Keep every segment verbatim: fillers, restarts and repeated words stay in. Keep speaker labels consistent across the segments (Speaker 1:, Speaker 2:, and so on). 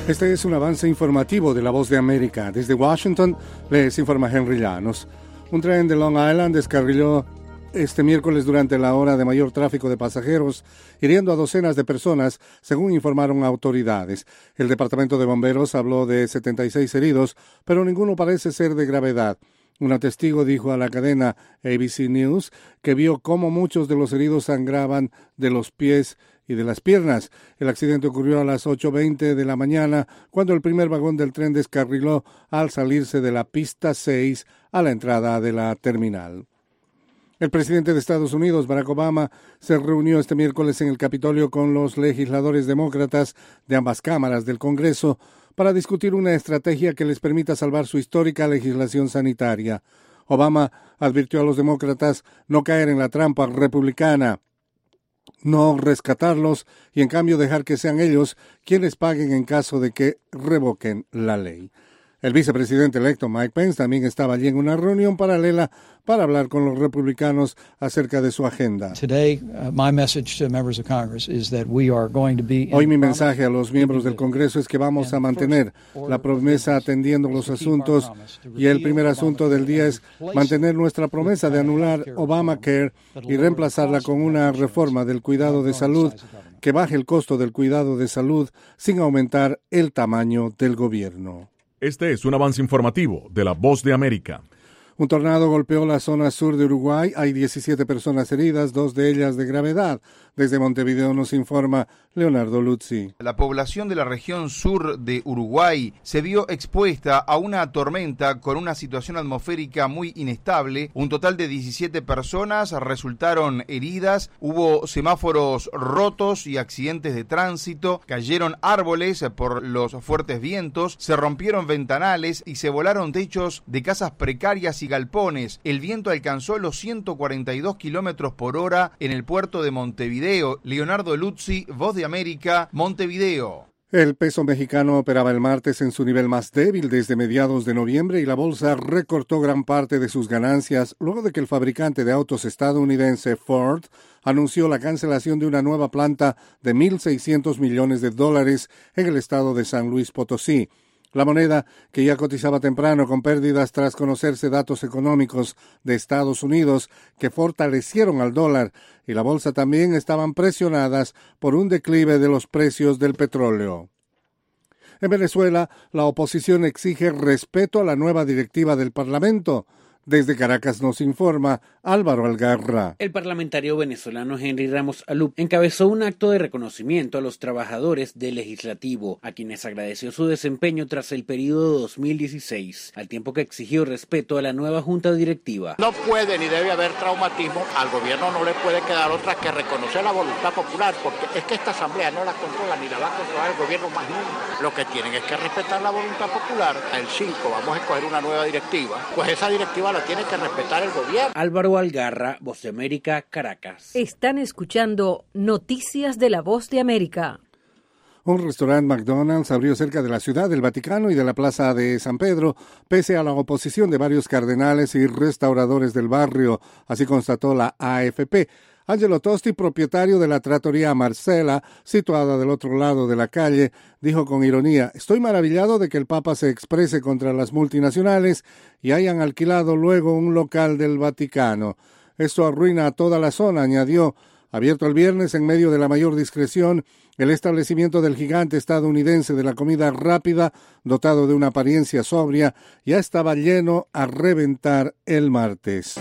Speaker 1: Este es un avance informativo de La Voz de América. Desde Washington les informa Henry Llanos. Un tren de Long Island descarriló este miércoles durante la hora de mayor tráfico de pasajeros, hiriendo a docenas de personas, según informaron autoridades. El Departamento de Bomberos habló de setenta y seis heridos, pero ninguno parece ser de gravedad. Un testigo dijo a la cadena A B C News que vio cómo muchos de los heridos sangraban de los pies y de las piernas. El accidente ocurrió a las ocho veinte de la mañana, cuando el primer vagón del tren descarriló al salirse de la pista seis a la entrada de la terminal. El presidente de Estados Unidos, Barack Obama, se reunió este miércoles en el Capitolio con los legisladores demócratas de ambas cámaras del Congreso para discutir una estrategia que les permita salvar su histórica legislación sanitaria. Obama advirtió a los demócratas no caer en la trampa republicana, no rescatarlos y en cambio dejar que sean ellos quienes paguen en caso de que revoquen la ley. El vicepresidente electo Mike Pence también estaba allí en una reunión paralela para hablar con los republicanos acerca de su agenda. Hoy mi mensaje a los miembros del Congreso es que vamos a mantener la promesa atendiendo los asuntos, y el primer asunto del día es mantener nuestra promesa de anular Obamacare y reemplazarla con una reforma del cuidado de salud que baje el costo del cuidado de salud sin aumentar el tamaño del gobierno.
Speaker 2: Este es un avance informativo de La Voz de América.
Speaker 1: Un tornado golpeó la zona sur de Uruguay. Hay diecisiete personas heridas, dos de ellas de gravedad. Desde Montevideo nos informa Leonardo Luzzi.
Speaker 3: La población de la región sur de Uruguay se vio expuesta a una tormenta con una situación atmosférica muy inestable. Un total de diecisiete personas resultaron heridas. Hubo semáforos rotos y accidentes de tránsito. Cayeron árboles por los fuertes vientos. Se rompieron ventanales y se volaron techos de casas precarias y galpones. El viento alcanzó los ciento cuarenta y dos kilómetros por hora en el puerto de Montevideo. Leonardo Luzzi, Voz de América, Montevideo.
Speaker 1: El peso mexicano operaba el martes en su nivel más débil desde mediados de noviembre y la bolsa recortó gran parte de sus ganancias luego de que el fabricante de autos estadounidense Ford anunció la cancelación de una nueva planta de mil seiscientos millones de dólares en el estado de San Luis Potosí. La moneda, que ya cotizaba temprano con pérdidas tras conocerse datos económicos de Estados Unidos que fortalecieron al dólar, y la bolsa también estaban presionadas por un declive de los precios del petróleo. En Venezuela, la oposición exige respeto a la nueva directiva del Parlamento. Desde Caracas nos informa Álvaro Algarra.
Speaker 4: El parlamentario venezolano Henry Ramos Alup encabezó un acto de reconocimiento a los trabajadores del legislativo, a quienes agradeció su desempeño tras el periodo dos mil dieciséis, al tiempo que exigió respeto a la nueva junta directiva.
Speaker 5: No puede ni debe haber traumatismo, al gobierno no le puede quedar otra que reconocer la voluntad popular, porque es que esta asamblea no la controla ni la va a controlar el gobierno más nunca. Lo que tienen es que respetar la voluntad popular. El cinco vamos a escoger una nueva directiva, pues esa directiva la tiene que respetar el gobierno.
Speaker 4: Álvaro Algarra, Voz de América, Caracas.
Speaker 6: Están escuchando Noticias de la Voz de América.
Speaker 1: Un restaurante McDonald's abrió cerca de la Ciudad del Vaticano y de la Plaza de San Pedro, pese a la oposición de varios cardenales y restauradores del barrio, así constató la A F P. Angelo Tosti, propietario de la trattoria Marcela, situada del otro lado de la calle, dijo con ironía: «Estoy maravillado de que el Papa se exprese contra las multinacionales y hayan alquilado luego un local del Vaticano. Esto arruina a toda la zona», añadió. Abierto el viernes en medio de la mayor discreción, el establecimiento del gigante estadounidense de la comida rápida, dotado de una apariencia sobria, ya estaba lleno a reventar el martes.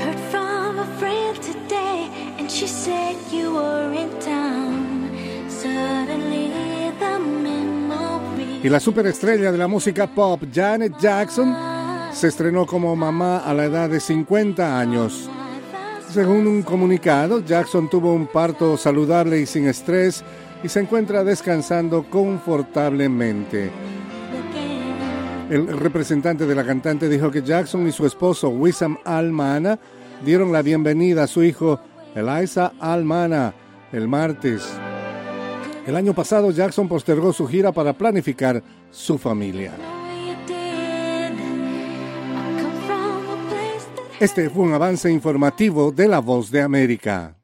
Speaker 1: Y la superestrella de la música pop, Janet Jackson, se estrenó como mamá a la edad de cincuenta años. Según un comunicado, Jackson tuvo un parto saludable y sin estrés y se encuentra descansando confortablemente. El representante de la cantante dijo que Jackson y su esposo, Wissam Al-Mana, dieron la bienvenida a su hijo, Eliza Al-Mana, el martes. El año pasado, Jackson postergó su gira para planificar su familia. Este fue un avance informativo de La Voz de América.